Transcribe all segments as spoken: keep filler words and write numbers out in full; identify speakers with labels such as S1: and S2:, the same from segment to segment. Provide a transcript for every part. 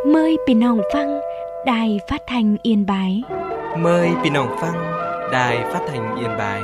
S1: Mờiพี่น้องฟังđài phát thanh Yên Bái.
S2: Mời พี่น้องฟัง Đài Phát thanh Yên Bái.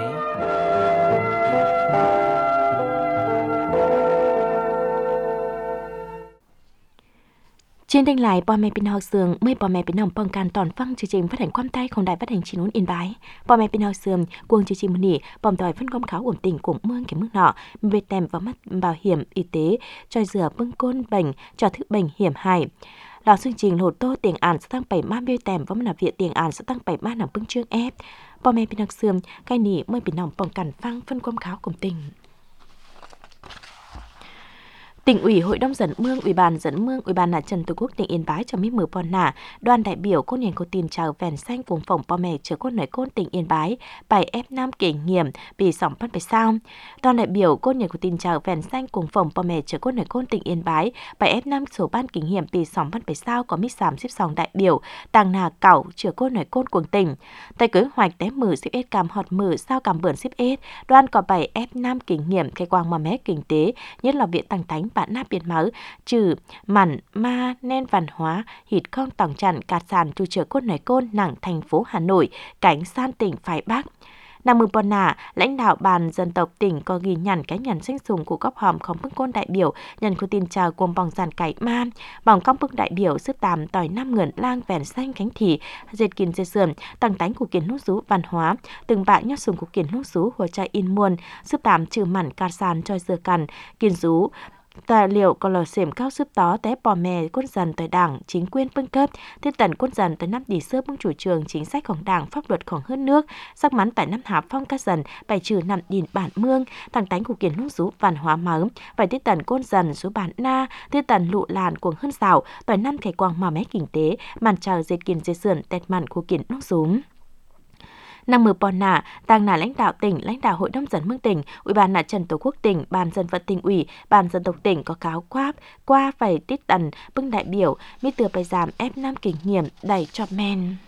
S1: Trên kênh lại bò mẹ pin học sường mời bò mẹ pin nòngป้องกันตอนฟังchương trình phát hànhความใต้ของđài phát hành chín nún Yên Bái. Bò mẹ pin học sường cuồng chương trìnhมื้อนี้ปอมตอยphân công khảo ổn định của mương cái mức nọ về tèm vào mắt bảo hiểm y tế cho rửa bưng côn bệnh cho thức bệnh hiểm hại. Là chương trình lột tô tiền án sẽ tăng bảy ma bê tèm và là viện tiền án sẽ tăng bảy ma nằm bưng chương ép. Bò mẹ pin học sường cái nỉ mời pin nòngป้องกันฟังphân công khảo của tỉnh. Tỉnh ủy Hội đồng dẫn mương, Ủy ban dẫn mương, Ủy ban Mặt trận Tổ quốc tỉnh Yên Bái cho biết mở pon nả, đoàn đại biểu côn nhền cô tin chào vèn xanh cùng phòng po mẹ chở côn nói côn tỉnh Yên Bái, bài ép năm kỷ niệm bị sóng bắt bài sao. Đoàn đại biểu côn nhền cô tin chào vèn xanh cùng phòng po mẹ chở côn nói côn tỉnh Yên Bái, bài ép năm số ban kỷ niệm bị sóng bắt bài sao có mít sám xếp sòng đại biểu, tàng nà cảo chở côn nói côn cuồng tỉnh. Tại kế hoạch té mử xếp ết cam họt mử sao cam bươn xếp ết, đoàn có bài ép năm kỷ niệm khai quang mà mé kinh tế, nhất là viện tăng thánh bạn na biển máu trừ mặn ma nên văn hóa hít không tòng chặn cạt sàn trù chở côn nói côn nặng thành phố Hà Nội cánh san tỉnh phải Bắc. Năm mừng pon nả, lãnh đạo ban dân tộc tỉnh có ghi nhận cái nhận sinh sùng của góc hòm không bưng côn đại biểu nhận cô tin chào cùng bằng giàn cải ma bằng công bưng đại biểu sức tàm tỏi năm ngưỡng lang vẻn xanh cánh thị dệt kiên dệt sườn tăng tánh của kiến nút rú văn hóa từng bạn nhắc sùng của kiến nút rú hồ trai in muôn sức tàm trừ mặn cạt sàn cho dừa cằn kiên rú tài liệu còn là xềm cao giúp đó té bò mè quân dần tới đảng chính quyền bưng cấp thiết tần quân dần tới năm đi sơ bưng chủ trương chính sáchของđảng pháp luậtของhơn nước sắc mắn tại năm hạp phong các dần bài trừ nằm đìn bản mương thằng tánh của kiến nút rú văn hóa máu phải thiết tần quân dần số bản na thiết tần lụ làn cuồng hơn xảo tại năm khải quang mà mé kinh tế màn chờ dệt kiên dệt sườn tẹt mặn của kiến nút rú. Năm mười pon nả, tàng nả lãnh đạo tỉnh, lãnh đạo Hội đồng dẫn mương tỉnh, Ủy ban Mặt trận Tổ quốc tỉnh, ban dân vận tỉnh ủy, ban dân tộc tỉnh có cáo quát qua phải tít tần bưng đại biểu, mi tựa bài giảm ép năm kinh nghiệm đẩy cho men.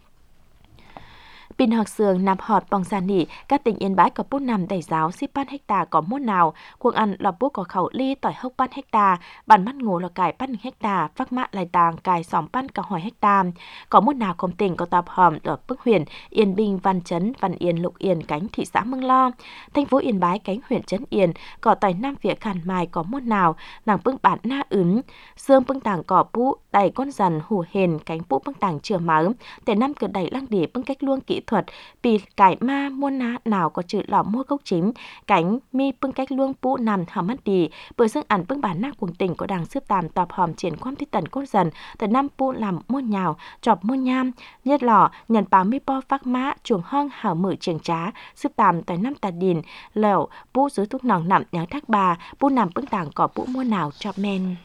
S1: Pin học sường nằm họt bằng gian nỉ, các tỉnh Yên Bái có bút nằm đầy giáo ship ban hecta có mốt nào, cuộc ăn lọc bút có khẩu ly tỏi hốc ban hecta, bản mắt ngủ là cải ban hecta, phác mạ lại tàng cải xóm ban cả hỏi hecta. Có mốt nào không tỉnh có tạp hòm ở bức huyền, Yên Bình, Văn Chấn, Văn Yên, Lục Yên, cánh thị xã Mương Lo. Thành phố Yên Bái, cánh huyện Trấn Yên, có tỏi Nam Việt Khàn Mai có mốt nào, nàng bưng bản na ứng, xương bưng tàng cỏ bũ, đầy con dần hù hền, cánh bũ bưng tàng chừa máu, để năm cửa đẩy lăng đỉ bưng cách luông kỹ thuật bị cải ma muôn ná nào có chữ lọ mua gốc chính cánh mi bưng cách luông bũ nằm hầm mất đi bởi dương ảnh bưng bản na cuồng tỉnh có đảng xếp tàm tọp hòm triển quan tích tần cốt dần tại năm bũ làm muôn nhào chọp muôn nham nhất lọ nhận báo mi po phác mã chuồng hong hảo mở trường trá xếp tàm tại năm tà đìn lẻo bũ dưới thuốc nòng nằm nháng thác bà bũ nằm bưng tàng có bũ muôn nào chọp men.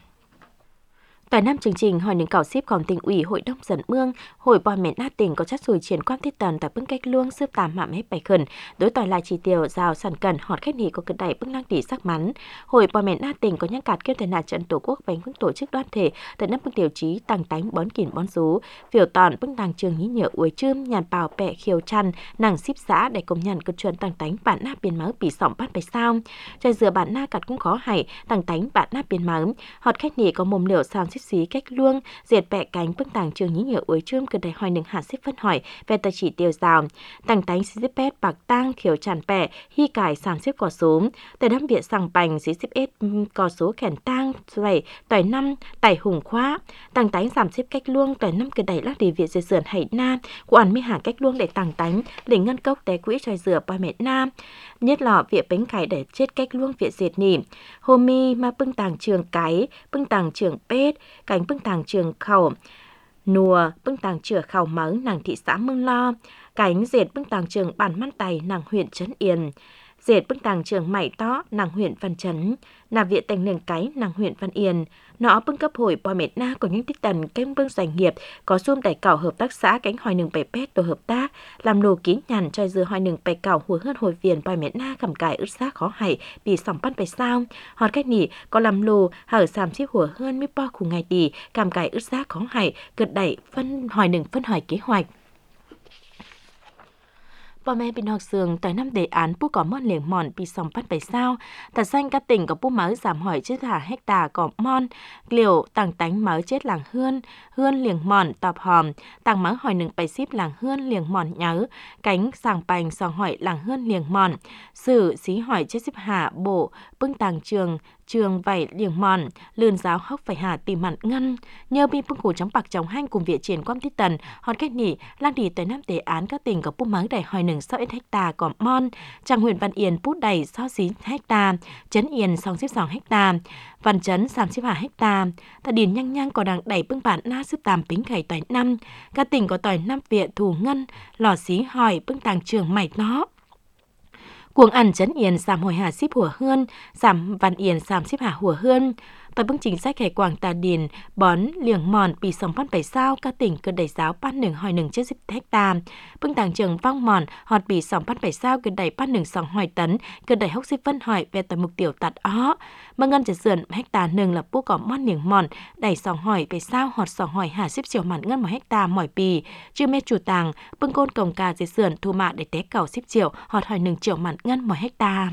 S1: Tại năm chương trình hỏi những cảo shipของtỉnh ủy Hội đồng dẫn mương, Hội bò mẹ na tỉnh có chất rồi triển quan thiết tần tại bưng cách luông sư tàm mạm hết bảy khẩn, đối tỏi lại chỉ tiêu rào sản cần họt khách nỉ có cực đẩy bưng năng tỷ sắc mắn. Hội bò mẹ na tỉnh có nhắc cạt kêu tại Mặt trận Tổ quốc bánh bưng tổ chức đoàn thể tại năm bưng điều trí tăng tánh bón kỉn bón rú, phiểu tòn bưng tàng trường nhí nhựa uối chươm nhàn bào bẹ khiêu chăn nàng ship xã để công nhận cực chuẩn tăng tánh bản na biên máu bị sỏng bắt bài sao. Trời dừa bản na cạt cũng khó hay tăng tánh bản na biên máu, họt khách nỉ có mồm liều sang xí cách luông diệt bẹ cánh bưng tàng trường nhí nhựa uối chươm cực đầy hỏi nừng hạ xếp phân hỏi về tờ chỉ tiêu rào tàng tánh xí xếp pét bạc tang khiếu tràn bẹ hy cải sản xếp cỏ số tại năm viện sàng bành xí xếp ết cỏ số khẻn tang dày tỏi năm tải hùng khóa tàng tánh giảm xếp cách luông tỏi năm cực đầy lắc đi viện dệt sườn hãy na của ăn mi hạ cách luông để tàng tánh để ngân cốc té quỹ tròi rửa ba mẹ na nhất lọ viện bánh cải để chết cách luông viện dệt nỉ hồ mi mà bưng tàng trường cái bưng tàng trường pết cánh bưng tàng trường khẩu nùa bưng tàng chửa khẩu máu nàng thị xã Mương Lo cánh dệt bưng tàng trường bản man tài nàng huyện Trấn Yên dệt bưng tàng trường mảy tó nàng huyện Văn Chấn nà viện tành nền cái nàng huyện Văn Yên nó bưng cấp hội bò mệt na có những tích tần cánh bưng doanh nghiệp có xuông đẩy cảo hợp tác xã cánh hỏi nừng bảy pét tổ hợp tác làm lô ký nhàn cho dừa hỏi nừng bảy cảo hùa hơn hồi viền bò mệt na cầm cải ướt xác khó hại bị sòng bắt bài sao hòn cách nỉ có làm lô hở sàm xếp hùa hơn mi po khu ngày đi cầm cải ướt xác khó hại gật đẩy phân hỏi nừng phân hỏi kế hoạch. พ่อแม่พี่น้องเสืองtại năm đề án bút có món liềng mònปีสองพันbảy sao, thật xanh các tỉnh có bút mới giảm hỏi chết thả hecta có mòn, liều tăng tánh mới chết làng hươn, hươn liềng mòn tọp hòm, tăng mới hỏi nừng bảy ship làng hươn liềng mòn nhớ, cánh sàng bành sòng hỏi làng hươn liềng mòn, sử xí hỏi chết ship hạ bộ, bưng tàng trường, trường vảy liềng mòn, lươn giáo hốc phải hạ tìm mặn ngân, nhờ bi bưng củ trong bạc trong hanh cùng viện triển quam tít tần, hòn cách nỉ, lang đi tới năm đề án các tỉnh có bút mới đầy hỏi nừng sáu hecta có mòn, trang huyện Văn Yên bút đầy sáu xí hecta, Trấn Yên sáu xíp sáu hecta, Văn Trấn sáu xíp hai hecta, ta điền nhăng nhăng có đang đẩy bưng bản na sức tàm pính khẩy tỏi năm, các tỉnh có tỏi năm viện thủ ngân, lò xí hỏi bưng tàng trường mày nó. Cuồng ăn Trấn Yên giảm hồi hà ship hùa hươn, giảm Văn Yên giảm ship hà hùa hươn. Tại bưng chính sách hải quảng tà điền, bón, liềng mòn, bị sòng phát bảy sao, các tỉnh cần đẩy giáo ban nừng hỏi nừng chết ship hecta. Bưng tàng trường vong mòn, họt bị sòng phát bảy sao, cần đẩy ban nừng sòng hỏi tấn, cần đẩy hốc ship vân hỏi về tầm mục tiêu tạt ó. Mà ngân chỉ dườn hecta nừng là bố có món liềng mòn, đẩy sòng hỏi bảy sao, họt sòng hỏi hà ship chiều mặn ngân một hecta mỏi bì. Chưa mê chủ tàng, bưng côn cổng cà chỉ dườn thu mạ để té cầu ship chiều, họt hỏi nừng chiều mặn ngân một hecta.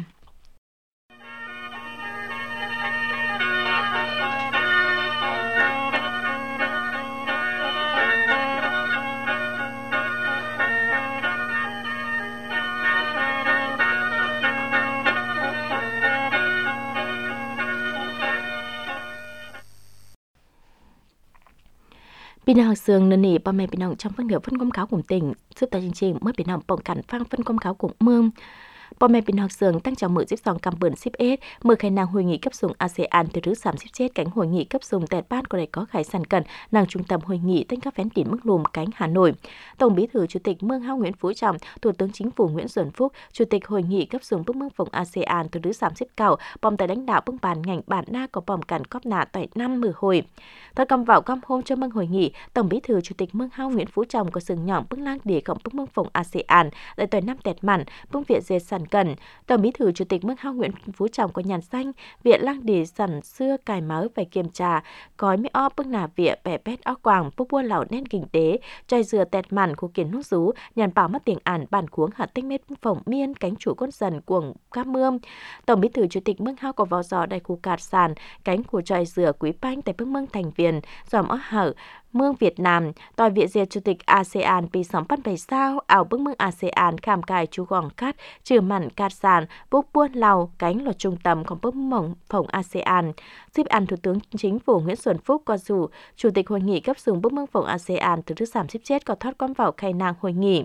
S1: Bình Hằng Sương nền nỉ ba mẹ Bình Hằng trong phân nửa phân công cáo cùng tỉnh giúp tại chương trình mới Bình Hằng bỏng cản phang phân công cáo cùng mương. Bà mẹ Bình Hằng Sương tăng chào mở giúp dòng cầm bẩn ship S mở khai năng hội nghị cấp dùng a sê an từ thứ sám ship chết cánh hội nghị cấp dùng tẹt ban của đại có khải sản cẩn nàng trung tâm hội nghị tên các phén tỉnh mức lùm cánh Hà Nội. Tổng bí thư chủ tịch Mương Hao Nguyễn Phú Trọng, Thủ tướng Chính phủ Nguyễn Xuân Phúc, chủ tịch hội nghị cấp dùng bước mương phòng a sê an từ thứ sám ship cầu bom tại lãnh đạo bước bàn ngành bản na có bom cản cóp nạ tại năm mười hồi. Thời cầm vào cam hôm cho mương hội nghị, Tổng bí thư chủ tịch Mương Hao Nguyễn Phú Trọng có sừng nhỏng bước lang địa cộng bước mương phòng a sê an tại tuổi năm tẹt mặn bước viện dệt sản cẩn. Tổng bí thư chủ tịch Mương Hao Nguyễn Phú Trọng có nhàn xanh viện lang địa sản xưa cài máu phải kiểm tra cói mấy o bước nà viện bẻ bét o quàng bốc bua lẩu nên kinh tế trai dừa tẹt mặn khu kiến nút rú nhàn bảo mất tiền ản bản cuống hạt tinh mét phòng miên cánh chủ con dần cuồng cáp mương. Tổng bí thư chủ tịch Mương Hao có vào giò đại khu cạt sàn cánh của trai dừa quý banh tại bước mương thành viên dòm ó hở mương Việt Nam, tòa viện diệt chủ tịch a sê anปีสองพัน bảy sao, ảo bước mương a sê an khám cài chú gòn cát, trừ mặn cát sàn, bốc buôn lào, cánh là trung tâmของbước mông phòng a sê an. Dịp ăn Thủ tướng Chính phủ Nguyễn Xuân Phúc có dù, Chủ tịch hội nghị cấp dùng bước mương phòng a sê an từ thứ sám ship chết có thoát con vào khai nàng hội nghị.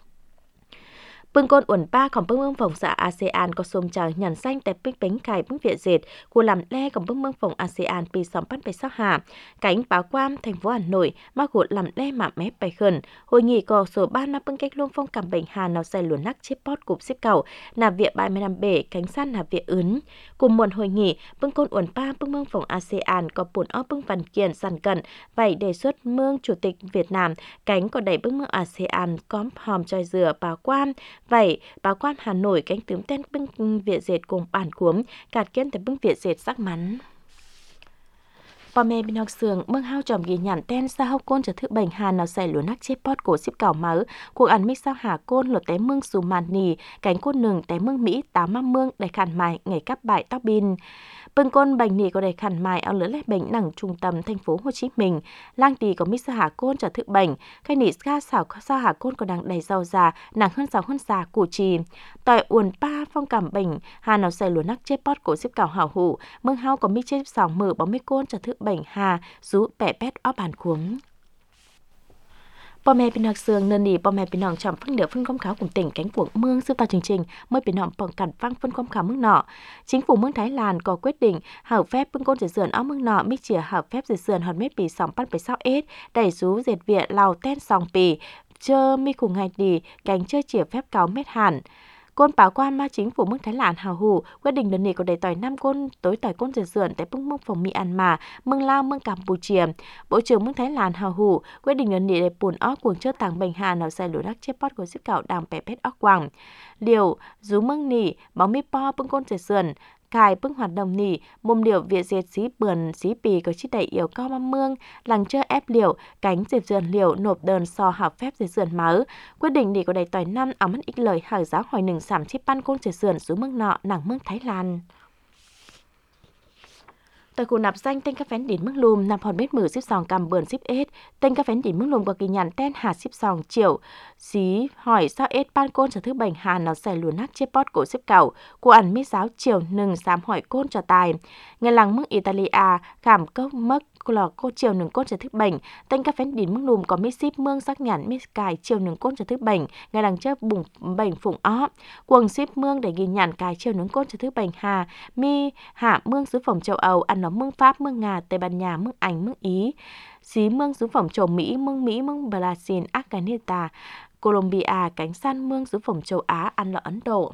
S1: Bưng côn uẩn baของbưng mương phòng xã a sê an có xôm chào nhàn xanh tại bích bánh cài bưng viện dệt của làm leของbưng mương phòng a sê anปีสองพัน bảy sao hà cánh báo quam thành phố Hà Nội mà của làm le mạ mép bài khẩn hội nghị có số ban mà bưng cách luôn phong cảm bệnh hà nào xài luồn nắc chếp pot cục xếp cầu nà viện bài mươi năm bể cánh san nà viện ướn cùng muộn hội nghị bưng côn uẩn ba bưng mương phòng a sê an có buồn ó bưng văn kiện sàn cẩn vậy đề xuất mương chủ tịch Việt Nam cánh có đẩy bưng mương a sê an có hòm choi dừa báo quam. Vậy, báo quan Hà Nội cánh tướng tên bưng viện dệt cùng bản cuống, cạt kiên tại bưng viện dệt sắc mắn. Bà mẹ Bình Hằng Sương Mương Hao tròm ghi nhận tên sa hốc côn trở thứ bệnh hà nào xảy lúa nắc chếp pot cổ xếp cảo máu, cuộc ăn mix sao hà côn lột té mương xù màn nì, cánh côn nừng té mương Mỹ tám măm mương đầy khăn mài ngày cắp bại tóc bin. Bưng côn bệnh nì có đầy khăn mài áo lửa lét bệnh nặng trung tâm thành phố Hồ Chí Minh, lang tì có mix sao hà côn trở thứ bệnh, cái nì ga xảo sao hà côn có đang đầy rau già, nặng hơn rau hơn già củ trì. Tại uồn pa phong cảm bệnh hà nào xảy lúa nắc chếp pot cổ xếp cảo hảo hủ, Mương Hao có mix chếp sào mở bóng mê côn trở thứ bệnh hà rú bẻ bét ó bàn cuống. Bà mẹ Bình Hằng Sương nền nỉ bà mẹ Bình Hằng trong phân nửa phân công cáo cùng tỉnh cánh cuồng mương sư tàu chương trình mới Bình Hằng bằng cản phăng phân công cáo mương nọ. Chính phủ mương Thái Lan có quyết định hảo phép bưng côn dệt sườn ó mương nọ mít chìa hảo phép dệt sườn hòn mét bì sòng bắt bảy sao ết đẩy rú dệt viện lào ten sòng bì chơ mi cùng ngày đi cánh chơi chìa phép cáo mét hàn. Côn báo quan ma chính phủ mương Thái Lan hào hủ quyết định lần này có đầy tỏi năm côn tối tỏi côn dệt sườn tại bưng mương phòng Myanmar, mương Lao, mương Campuchia. Bộ trưởng mương Thái Lan hào hủ quyết định lần này để bùn ó cuồng chơ tàng bệnh hà nào xài lúa đắc chép pot của xếp cạo đàm bẻ pét óc quàng. Liều rú mương nỉ bóng mi po bưng côn dệt sườn cài bưng hoạt động nỉ mồm liều việt diệt xí bườn xí pì có chi đẩy yếu cao mâm mương làng chơi ép liều cánh diệt dườn liều nộp đơn so học phép diệt dườn máu quyết định đi có đầy tỏi năm áo mất ít lời hỏi giáo hỏi nừng sảm chi pan côn diệt dườn xuống mương nọ nặng mương Thái Lan. Tại khu nạp danh tên các phén đến mức lùm nạp hòn bếp mở xếp sòng cầm bườn xếp ết tên các phén đến mức lùm có kỳ nhàn tên hạt xếp sòng triệu xí hỏi sao ết pan côn cho thứ bệnh hà nó sẽ lùn nát chếp bót cổ xếp cẩu của ăn mít giáo chiều nừng sám hỏi côn cho tài ngày làng mức Italia cảm câu mất là cô chiều nừng côn cho thứ bệnh tên các phén đến mức lùm có mít xếp mương sắc nhàn mít cài chiều nừng côn cho thứ bệnh ngày làng chớp bùng bệnh phụng ó quần xếp mương để ghi nhàn cài chiều nừng côn cho thứ bệnh hà mi hạ mương xứ phòng châu Âu ăn nó mương Pháp, mương Nga, Tây Ban Nha, mương Anh, mương Ý, xí mương xứ phẩm châu Mỹ, mương Mỹ, mương Brazil, Afghanistan, Colombia, cánh san mương xứ phẩm châu Á, ăn lọ Ấn Độ.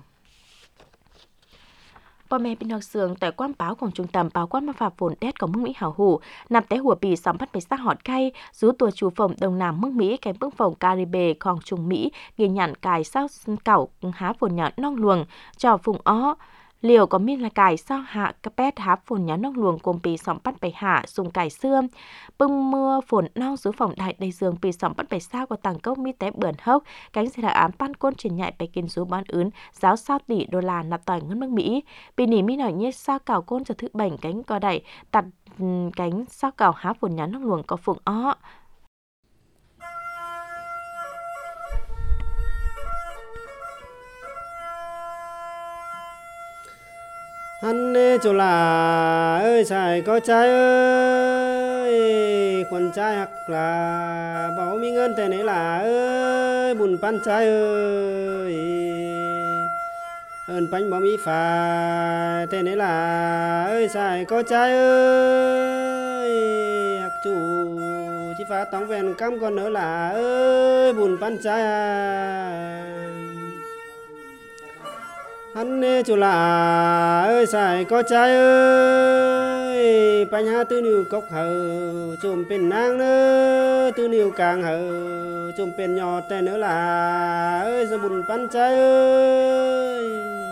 S1: Bò mẹ bên học sường tại quan báoของtrung tâm báo quan mà phạt phồn đét có mương Mỹ hảo hủ nằm té hùa bì sóng bắt bế sát họt cay rú tua chủ phòng đông nam mương Mỹ cánh bước phòng Caribeของtrung Mỹ ghi nhận cài sao cẩu há phồn nhỏ non luồng cho phùng ó liều có miên là cải sao hạ cấp pét há phồn nhá nóc luồng cùng pì sòng bắt bày hạ dùng cải xưa bưng mưa phồn nong dưới phòng đại đầy giường pì sòng bắt bày sao có tàng cốc mi té bẩn hốc cánh xe đại ám pan côn truyền nhạy bày kinh số bán ướn giáo sao tỷ đô la nạp tỏi ngân nước Mỹ pì nỉ mi nổi nhét sao cào côn cho thứ bảnh cánh co đẩy đặt cánh sao cào há phồn nhá nóc luồng có phùng ó.
S3: Hắn chỗ là ơi xài có trai ơi quần trai hoặc là bảo mi ngân thế này là ơi bùn pan trai ơi ơn bánh bảo mi phà thế này là ơi xài có trai ơi hoặc chủ chỉ phá tóng vẹn cam còn nữa là ơi bùn pan trai à hắn chủ là ơi xài có trai ơi bánh ha tư niu cốc hờ chùm bên nang nữa tư niu càng hờ chùm bên nhỏ tay nữa là ơi giờ bùn bắn trai ơi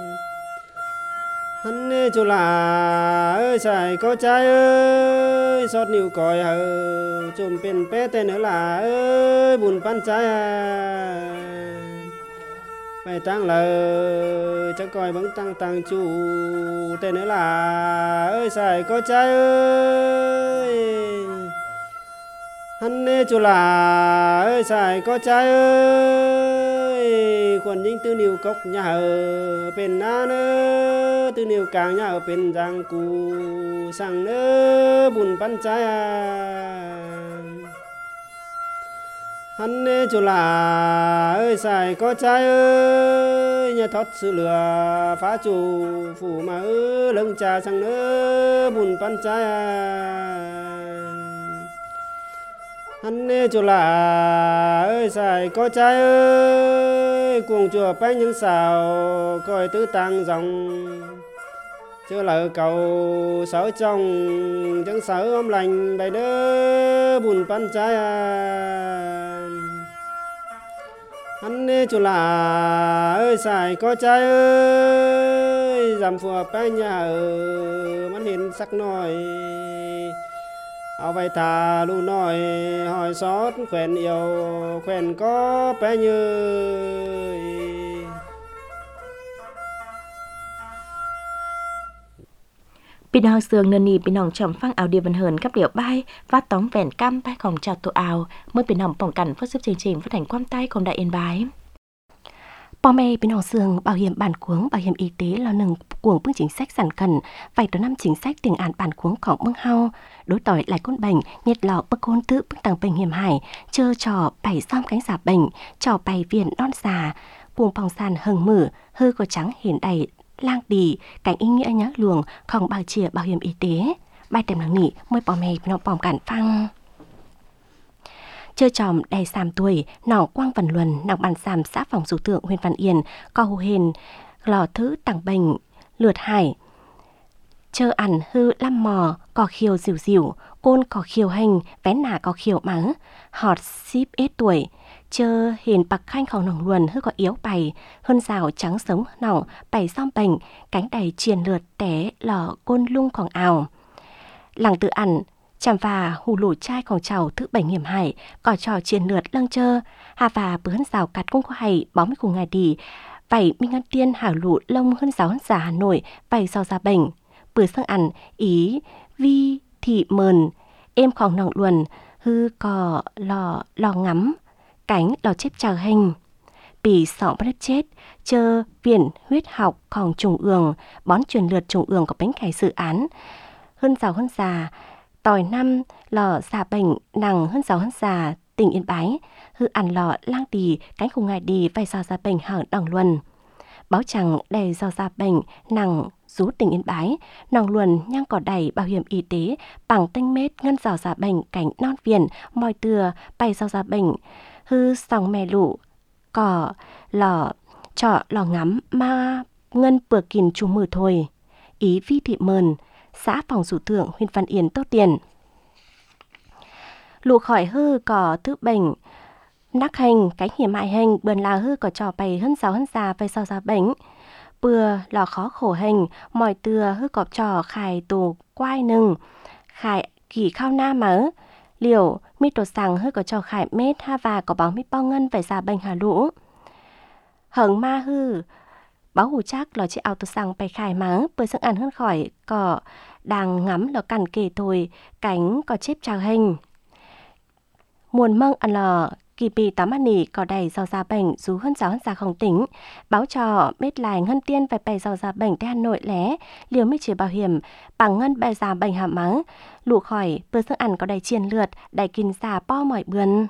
S3: hắn chủ là ơi xài có trai ơi xót niu còi hờ chùm bên bé tay nữa là ơi bùn bắn trai à mày tăng lời chắc coi vẫn tăng tăng chủ tên nữa là ơi xài có trai ơi hắn nê chủ là ơi xài có trai ơi quần dính tư niu cốc nhà ở bên na nữa tư niu càng nhà ở bên giang cù sang nữa bùn bắn trai à hắn chủ là ơi xài có trai ơi nhà thoát sự lừa phá chủ phủ mà ư lưng trà sang nữa bùn pan trai à hắn chủ là ơi xài có trai ơi cuồng chùa bánh những xào coi tứ tăng dòng chưa là cầu sáu trong chẳng sáu ôm lành bài đỡ bùn pan trai à hắn chủ là ơi xài có trai ơi giảm phùa bánh nhà ở mắt hiện sắc nổi áo vai thà lu nổi hỏi xót khỏen yêu khỏen có bé như
S1: Bình hòn sương nền nì bình hòn chồng phăng áo địa văn hờn cấp điệu bay phát tóng vẹn cam bayของchào tổ ảo mới bình hòn phòng cảnh phát giúp chương trình phát hành quan tayของđại yên bái.
S4: Bò mê bình hòn sương bảo hiểm bản cuống bảo hiểm y tế là nâng cuồng bước chính sách sản cần vài tổ năm chính sách tiền án bản cuốngของmương hao đối tỏi lại con bệnh nhiệt lọ bức côn tự bức tăng bệnh hiểm hải chơ trò bảy xóm cánh giả bệnh trò bảy viện non già cuồng phòng sàn hừng mử hư có trắng hiển đầy lang đi cảnh ý nghĩa nhá luồng không bảo chìa bảo hiểm y tế bài tèm lắng nỉ mới bỏ mày nó bỏng cản phăng chơi tròm đầy sàm tuổi nỏ quang vần luân nọc bàn sàm xã phòng dù tượng huyện Văn Yên co hù hền lò thứ tặng bệnh lượt hải chơ ẩn hư lăm mò có khiêu dịu dịu côn có khiêu hành vén nà có khiêu mắng họt ship ít tuổi chơ hiền bạc khanh khẩu nòng luồn hư có yếu bày hơn rào trắng sống nòng bày xóm bệnh cánh đầy triền lượt té lò côn lungของảo làng tự ẩn chạm và hù lũ traiของcháu thứ bảy hiểm hải có trò chiến lượt lăng chơ hà và bướn rào cắt cung có hay bóng mấy cùng ngày đi vậy minh ngân tiên hảo lũ lông hơn giáo hơn giả Hà Nội vậy sau ra bệnh bữa sang ẩn ý vi thị mờn emของnọng luồn hư cò lò lò ngắm cánh lò chép chào hình bị sọ bắt chết chơ viện huyết họcของtrùng ương bón truyền lượt trùng ương có bánh khải dự án hơn giàu hơn già tỏi năm lò xà bệnh nặng hơn giàu hơn già tỉnh Yên Bái hư ăn lò lang đi cánh cùng ngày đi vay sao ra bệnh hở đằng luân báo chẳng đầy do ra bệnh nặng rú tỉnh Yên Bái nòng luồn nhang cỏ đầy bảo hiểm y tế bằng tinh mết ngân giàu ra bệnh cảnh non viền mòi từa bay do ra bệnh hư sòng mè lụ cỏ lò trọ lò ngắm ma ngân bừa kìn trù mừ thôi ý vi thị mờn xã phòng thủ thượng huyện Văn Yên tốt tiền lụ khỏi hư cỏ thứ bệnh nắc hành cánh hiểm hại hành bườn là hư cỏ trò bày hơn sáu hơn già về sau ra bệnh bừa lò khó khổ hành mỏi từa hư cọp trò khải tù quai nừng khải kỳ khao na mớ liều mi tổ sàng hư cỏ trò khải mết ha và có báo mi bao ngân về già bệnh hà lũ hởng ma hư báo hù chắc lò chị áo tổ sàng bày khải mớ bừa sức ăn hơn khỏi cỏ đang ngắm lò cằn kề thôi cánh có chép chào hình muôn mâng ăn lò kỳ bì tám ăn nỉ có đầy do ra bệnh rú hơn giáo hơn già không tính báo trò biết lại ngân tiên về bày do ra bệnh tại Hà Nội lé liều mới chỉ bảo hiểm bằng ngân bày già bệnh hạ mắng lụ khỏi bữa sức ăn có đầy chiên lượt đầy kín già po mọi bươn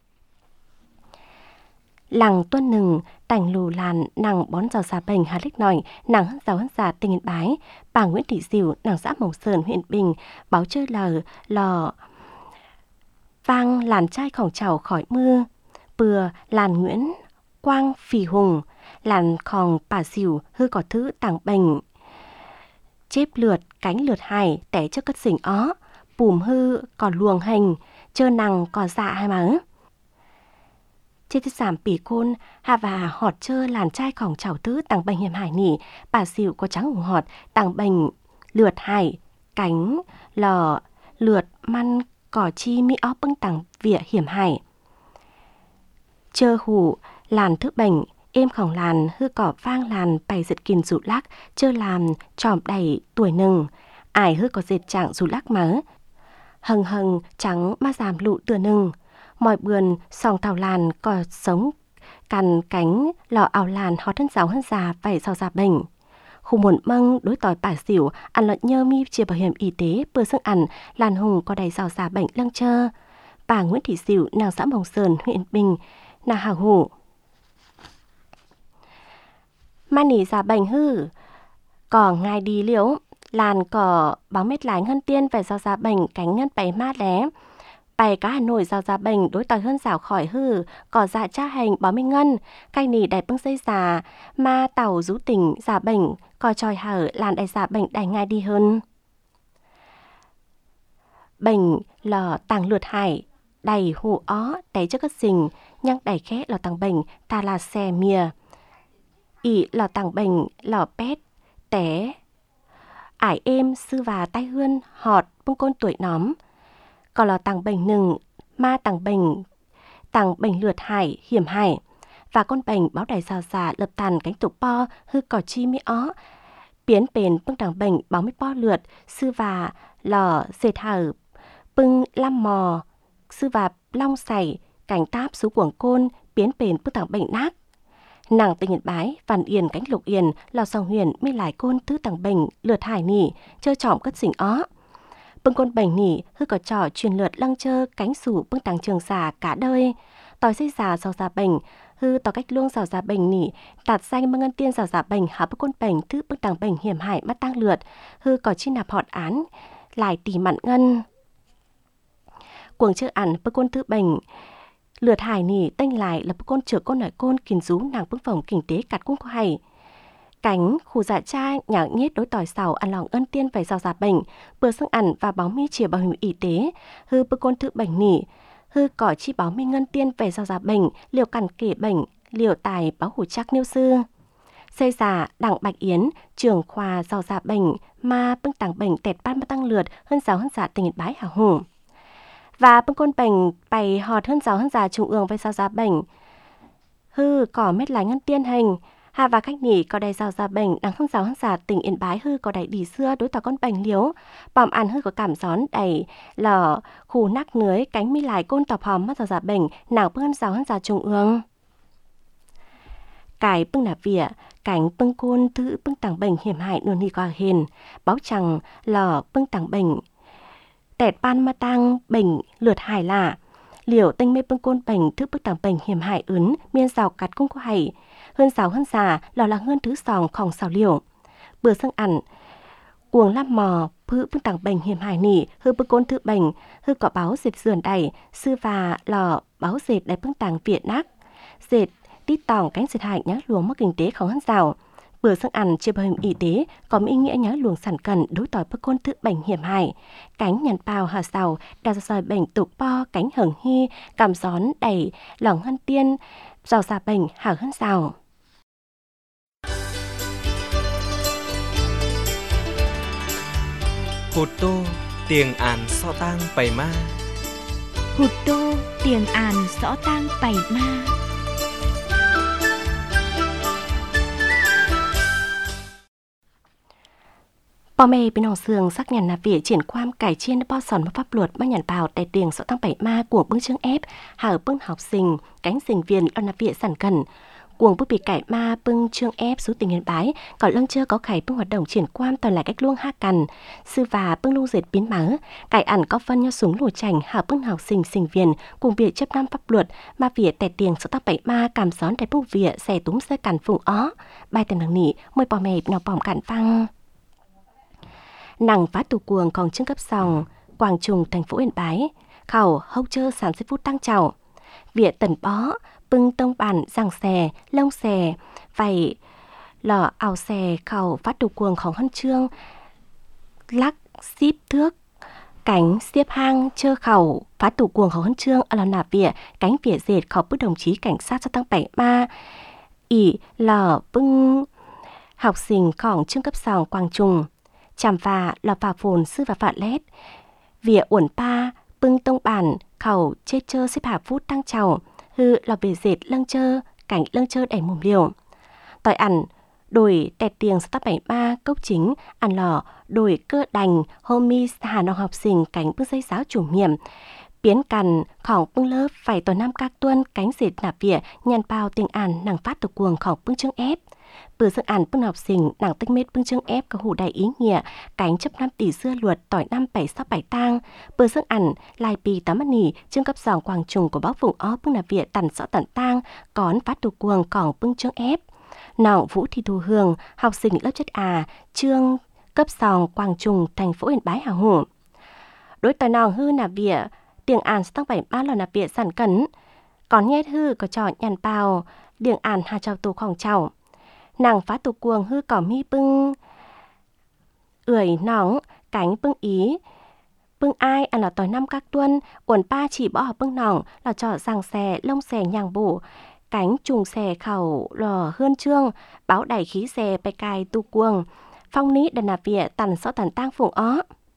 S4: làng tuân nừng tành lù làn nàng bón giò già bệnh hà lích nòi nàng hơn giáo hơn già tỉnh Yên Bái bà Nguyễn Thị Diệu nàng xã Mộc Sơn huyện Bình báo chơi lờ lò vang làn traiของcháu khỏi mưa bừa làn Nguyễn Quang Phì Hùng lànของbà xỉu hư có thứ tàng bệnh chép lượt cánh lượt hải té cho cất xỉnh ó bùm hư còn luồng hành chơ nằng còn dạ hai má trên thứ giảm bỉ côn hà và họt chơ làn traiของcháu thứ tàng bệnh hiểm hải nỉ bà xỉu có trắng hùng họt tàng bệnh lượt hải cánh lò lượt măn cỏ chi mi ó bưng tàng vỉa hiểm hải chơ hủ làn thức bệnh êm khổng làn hư cỏ vang làn bày giật kìn rụt lắc chơ làm tròm đầy tuổi nừng ải hư có dệt trạng rụt lắc mớ hằng hằng trắng ma giảm lụ từa nừng mọi bườn sòng thảo làn cỏ sống cằn cánh lò ảo làn hót thân giáo hơn già vảy sau già bệnh khu muộn măng đối tỏi bà xỉu ăn lợn nhơ mi chia bảo hiểm y tế bữa sức ăn làn hùng có đầy rào già bệnh lăng chơ bà Nguyễn Thị Diệu nàng xã Mộc Sơn huyện Bình nàng hào hủ man nỉ già bệnh hư cỏ ngài đi liễu làn cỏ báo mét lái ngân tiên về rào già bệnh cánh ngân bày mát lé bày cá Hà Nội rào già bệnh đối tỏi hơn rào khỏi hư cỏ dạ cha hành báo minh ngân cay nỉ đầy bưng dây già ma tàu rú tỉnh già bệnh cò tròi hở làn đầy già bệnh đầy ngay đi hơn bệnh lò tàng lượt hải đầy hù ó té cho cất xình nhăng đầy khẽ lò tàng bệnh ta là xe mìa ỉ lò tàng bệnh lò pét té ải êm sư và tay hươn họt bông côn tuổi nóm còn lò tàng bệnh nừng ma tàng bệnh tàng bệnh lượt hải hiểm hải và con bệnh báo đầy rào già lập tàn cánh tục po hư cỏ chi mi ó biến bền bưng tàng bệnh báo mi po lượt sư và lò dệt hở bưng lam mò sư và long sảy cảnh táp sú cuồng côn biến bền bưng tàng bệnh nát nàng tỉnh Yên Bái Văn Yên cánh Lục Yên lò sòng huyền mi lại côn thứ tàng bệnh lượt hải nỉ chơ trọm cất xỉnh ó bưng côn bệnh nỉ hư có trò truyền lượt lăng chơ cánh sủ bưng tàng trường xà cả đời tỏi dây già sau già bệnh hư tỏ cách luông rào già bệnh nỉ tạt danh bưng ngân tiên rào già bệnh hạ bưng côn bệnh thứ bưng tàng bệnh hiểm hải mắt tăng lượt hư có chi nạp họt án lại tỉ mặn ngân cuồng chơ ẩn bưng côn thứ bệnh lượt hải nỉ tênh lại là bưng côn chữa côn nổi côn kìn rú nàng bưng phòng kinh tế cắt cung có hay cánh khu dạ cha nhạo nhết đối tỏi sào ăn lòng ân tiên về rào già bệnh bữa sức ăn và báo mi chìa bảo hiểm y tế hư bưng côn thứ bệnh nỉ hư cỏ chi báo mi ngân tiên về rào già bệnh liều cằn kể bệnh liều tài báo hủ chắc nêu sư Xây giả Đặng Bạch Yến, trưởng khoa giàu giả bệnh mà bưng tàng bệnh tẹt ban mà tăng lượt hơn giáo hơn giả tỉnh Yên Bái hào hùng. Và bưng côn bệnh bày họt hơn giáo hơn giả trung ương với giáo giả bệnh. Hư có mét lái ngân tiên hình, hà và khách nghỉ có đầy giáo giả bệnh đang hơn giáo hơn giả tỉnh Yên Bái hư có đầy đi xưa đối tỏ con bệnh liếu. Bòm ăn hư có cảm gión đầy lở khu nắc nưới cánh mi lại côn tọp hòm mắt giáo giả bệnh nào bưng hơn giáo hơn giả trung ương. Cái bưng nạp vỉa, cánh bưng côn thứ bưng tàng bệnh hiểm hại nôn đi qua hền, báo chẳng lò bưng tàng bệnh. Tẹt ban mà tăng bệnh lượt hài lạ, liều tinh mê bưng côn bệnh thứ bưng tàng bệnh hiểm hại ướn, miên rào cắt cung có hài, hơn rào hơn già lò là hơn thứ sòng khỏng xào liều. Bữa sưng ẩn, cuồng lắp mò, phứ bưng tàng bệnh hiểm hại nỉ, hư bưng côn thứ bệnh, hư có báo dệt dườn đẩy, sư và lò báo dệt đầy bưng tàng Việt nắc, dệt tít tòng cánh dệt hại nhá luồng mất kinh tế khó hơn rào. Bữa sáng ăn chưa bảo hiểm y tế có ý nghĩa nhá luồng sản cần đối tỏi bức côn tự bệnh hiểm hại. Cánh nhằn bào hà sào đào sòi bệnh tục po cánh hưởng hy cảm gión đầy lòng hân tiên giàu già bệnh hảo hơn rào.
S2: Hụt tô tiền àn so tang bày ma.
S1: Hụt tô tiền àn rõ tang bày ma.
S4: Bò mê bên hồng sương sắc nhàn nạp vỉa triển quan cải chiên bao sòn và pháp luật bao nhàn bào đại tiền sợ tăng bảy ma của bưng chương ép hở bưng học sinh cánh sinh viên lo nạp vỉa sản cần cuồng bức bị cải ma bưng chương ép số tình Yên Bái còn lăng chưa có khải bưng hoạt động triển quan toàn là cách luông ha cằn sư và bưng lưu dệt biến mớ cải ẩn có phân nhau súng lùa chảnh hở bưng học sinh sinh viên cùng việc chấp năm pháp luật mà vỉa đại tiền sợ tăng bảy ma cảm gión đại bung vỉa xẻ túm xe cằn phùng ó bài tên đằng nỉ môi bò mê nào bòm cạn phăng. Nàng phá tù cuồng còn trưng cấp sòng, Quảng Trùng thành phố Yên Bái, khẩu hâu chơ sáu mươi phút tăng trào. Vỉa tần bó, bưng tông bản răng xè, lông xè, vầy lò ảo xè khẩu phá tù cuồng khổng hân trương, lắc xíp thước, cánh xiếp hang chơ khẩu phá tù cuồng khổng hân trương ở lò nạp vỉa, cánh vỉa dệt khẩu bức đồng chí cảnh sát cho tăng bảy ma, ỉ lò bưng học sinh khổng trưng cấp sòng Quảng Trùng. Chàm và lò phà phồn sư và phạ lét. Vỉa uẩn pa, bưng tông bản, khẩu chết chơ xếp hạ phút tăng trào, hư lò bề dệt lâng chơ, cảnh lâng chơ đẩy mồm liều. Tỏi ẩn, đổi tẹt tiền sáu bảy ba cốc chính, ăn lò, đổi cơ đành, homie hà nông học sinh cánh bưng dây giáo chủ nhiệm. Biến cằn, khỏng bưng lớp, phải tòa năm các tuân, cánh dệt nạp vỉa, nhàn bao tình ản, nàng phát tục cuồng khỏng bưng chương ép. Bữa dựng ảnh bưng học sinh nàng tích mết bưng chương ép có hủ đại ý nghĩa cánh chấp năm tỷ xưa luật tỏi năm bảy sáu bảy tang bữa dựng ảnh lai pì tám mắt nỉ chương cấp dòng Quảng Trùng của báo vùng ó bưng nạp vỉa tần rõ tận tang còn phát tù cuồng cỏng bưng chương ép nọng Vũ Thị Thu Hương học sinh lớp chất à chương cấp dòng Quảng Trùng thành phố Yên Bái hào hủ đối tỏi nòng hư nạp vỉa tiếng àn tăng bảy ba lò nạp vỉa sản cẩn còn nhét hư có trò nhàn bào tiếng àn hà trào tù khỏng trào nàng phá tù cuồng hư cỏ mi bưng ưỡi nóng cánh bưng ý bưng ai ăn là tỏi năm các tuân uẩn pa chỉ bỏ học bưng nòng là trọ răng xè lông xè nhàng bổ cánh trùng xè khẩu lò hơn trương báo đẩy khí xè bay cài tù cuồng phong ní đần nạp vỉa tần rõ tần tang phùng ó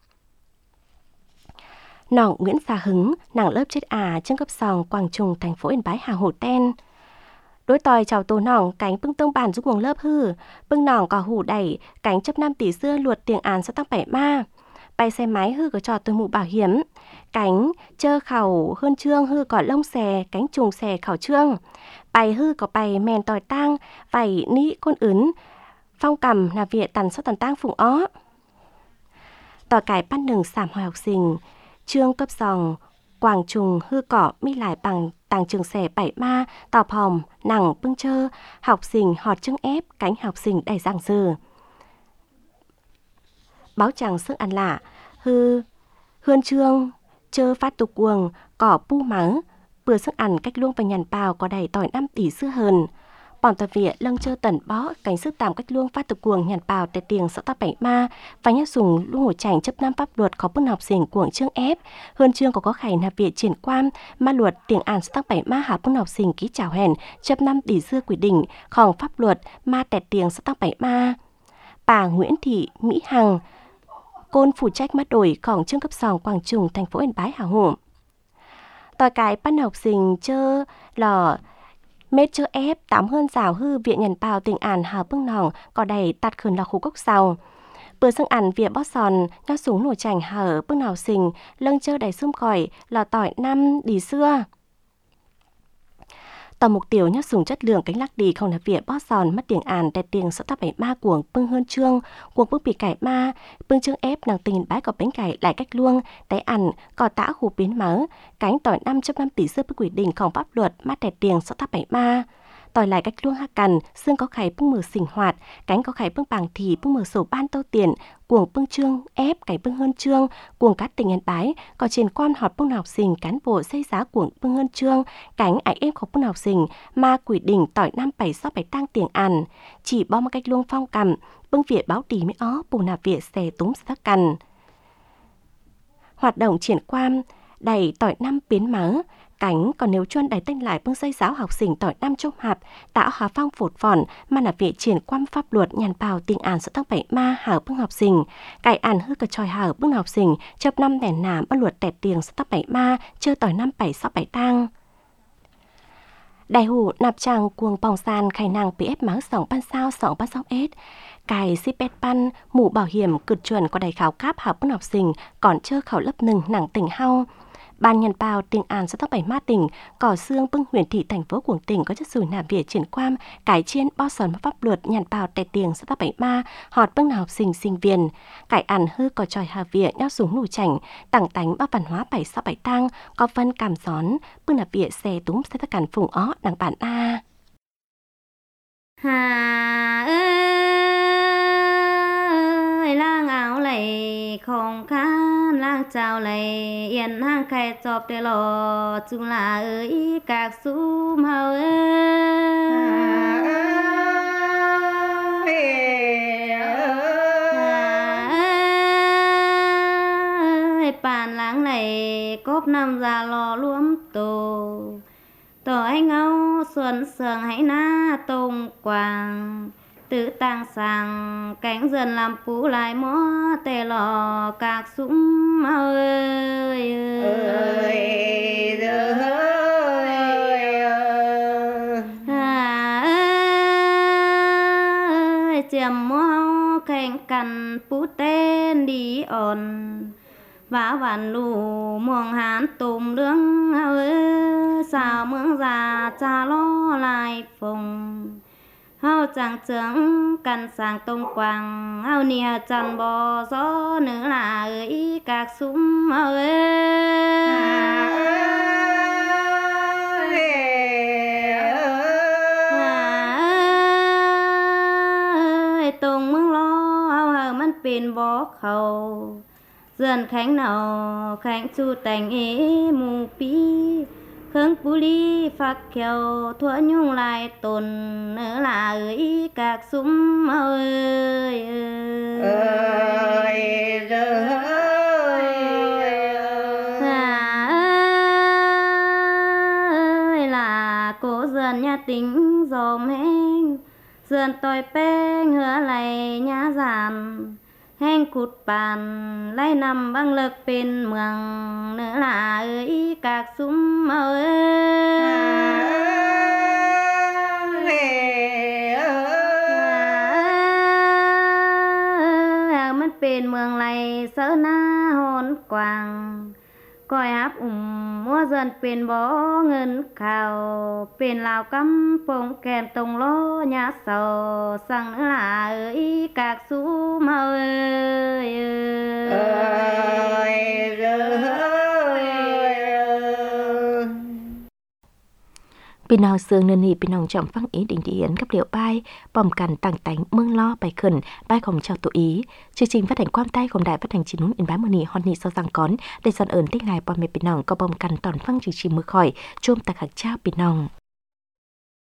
S4: nòng Nguyễn Gia Hứng nàng lớp chết à chương cấp sòng Quảng Trùng thành phố Yên Bái hà hồ ten. Đối tòi chào tổ nòng cánh bưng tông bản giúp nguồn lớp hư bưng nòng có hủ đẩy cánh chấp năm tỷ xưa luật tiền án sẽ tăng bảy ma bay xe máy hư có trò tôi mũ bảo hiểm cánh chơ khẩu hơn trương hư có lông xè cánh trùng xè khẩu trương bay hư có bay mèn tòi tang vảy ní côn ướn phong cầm là viện tần sau tần tang phùng ó tòi cải bắt nừng sảm hoài học sinh trương cấp dòng Quảng Trùng hư cỏ mi lại bằng tàng trường xẻ bảy ma, tàu hòm, nặng bưng chơ, học sinh họt chương ép, cánh học sinh đầy giảng dư. Báo chẳng sức ăn lạ, hư, hươn trương, chơ phát tục cuồng, cỏ pu mắng, bữa sức ăn cách luông và nhàn bào có đầy tỏi năm tỷ xưa hơn. bọn tờ viện lâng chơ tẩn bó cảnh sức tạm cách luông phát tập cuồng nhàn bào tại tiền xã tắc bảy ma và nhắc dùng luôn hổ chảnh chấp năm pháp luật có bức học sinh cuồng chương ép hơn chương có có khải nạp viện triển quan ma luật tiền ản xã tắc bảy ma hạ bức học sinh ký chào hèn chấp năm tỷ dưa quy định khòng pháp luật ma tẹt tiền xã tắc bảy ma bà Nguyễn Thị Mỹ Hằng côn phụ trách mắt đổiของchương cấp sòng Quảng Trung thành phố Yên Bái Hà Hồ tòa cái ban học sinh chơ lò mét chơ ép tám hơn rào hư viện nhận bào tình ản hào bưng nòng có đầy tạt khẩn là khu cốc sau bữa sưng ản viện bót sòn nhau súng nổ chảnh hở bưng nào sinh lâng chơ đầy xung khỏi lò tỏi năm đi xưa tàu mục tiêu nhắc dùng chất lượng cánh lắc đi không là việc bót sòn mất tiền ản đẹp tiền sợ ta bảy ma cuồng bưng hơn trương cuồng bưng bị cải ma bưng trương ép nàng tình bái có bánh cải lại cách luông tay ản có tã khu biến mớ cánh tỏi năm trăm năm tỷ xưa với quy địnhของpháp luật mắt đẹp tiền sợ ta bảy ma tỏi lại cách luông hạ cằn xương có khải bưng mở sinh hoạt cánh có khải bưng bảng thì bưng mở sổ ban tâu tiền cuồng bưng trương ép cảnh bưng hơn trương cuồng cát tình Yên Bái có trên quan họp bưng học sinh cán bộ xây giá cuồng bưng hơn trương cánh ải em không bưng học sinh mà quỷ đỉnh tỏi năm bảy sáu bảy tăng tiền ăn chỉ bao một cách luông phong cầm bưng việt báo tì mới ó bù nạp việt xe túng sắc cằn hoạt động triển quan đầy tỏi năm biến mớ cánh còn nếu chuân đẩy tên lại bưng xây giáo học sinh tỏi năm trung hạp tạo hòa phong phột phòn mà là vị triển quan pháp luật nhàn bào tình ản sự tăng bảy ma hở bưng học sinh cải ản hư cả tròi hở bưng học sinh chấp năm đèn nàm bất luật tẹt tiền sự tăng bảy ma chơi tỏi năm bảy sáu bảy tang đại hủ nạp tràng cuồng bòng sàn khai nàng pê ép máu sòng ban sao sòng ban sao ết cài xếp bét pan mũ bảo hiểm cực chuẩn có đầy khảo cáp học bưng học sinh còn chơi khảo lớp nừng nặng tỉnh hao ban nhân bào tỉnh an xã tắc bảy ma tỉnh cỏ xương bưng huyện thị thành phố Quảng Tỉnh có chất sủi nạp việt triển quan cải chiên bao sòn pháp luật nhàn bào tè tiền xã tắc bảy ma họt bưng nào học sinh sinh viên cải ăn hư có tròi hà việt nhau súng nụ chảnh tặng tánh bao văn hóa bảy sáu bảy tang có phân cảm gión bưng nạp việt xe túm xe tất cản phùng ó đằng bản a
S5: hà ơi lang áo lầy không khăn lang chào lầy yên hang khai chọp để lò chung là ơi các xúm hào ơi bàn láng này cốp năm già lò luống tổ tổ anh âu xuân sương hãy na tông quàng tự tăng sang cánh dần làm phú lại mó tê lò các súng ơi ơi ơi chiêm mó cánh cằn phú tên đi ổn và vạn lù muông hán tùm lương ơi sao mương già cha lo lại phùng hao chẳng trưởng căn sang tông quang hao nia chăn bò gió nữa là ơi các súng ơi ơi tông mương lo hao hờมันเป็นบ่เขาdần khánh nào khánh chu tành ế mù pi khương bù li phạc kèo thua nhung lại tồn nữa là ơi các súng ơi ơi ơi là cô dần nhà tính dòm heng dần tỏi pe hứa lại nhà giàn heng cụt bàn lấy nằm băng lực bên mường nữa là ơi các súng ơiมันเป็นเมืองไรเสหน้าหอนกวางก้อยฮับอุ่มมัวเดินเป็นบ่เงินข่าวเป็นลาวกำปงแกมตรงล้อยาเสาสั่งหลาเอ้ยกากซูมาเอ้ยเอ้ยเอ้ย
S1: Pin nào sương nên nì pin nòng trọng phăng ý định điển cấp liệu bay bom cằn tàng tánh mương lo bài khẩn bay không chào tổ ý chương trình phát hành quan tayของđài phát hành chín núm in bá mờ nì hòn nì sau giang cón để dọn ơn tích ngài bom mẹ pin nòng có bom cằn toàn phăng chương trình mưa khỏi chôm tạc hạt cha pin nòng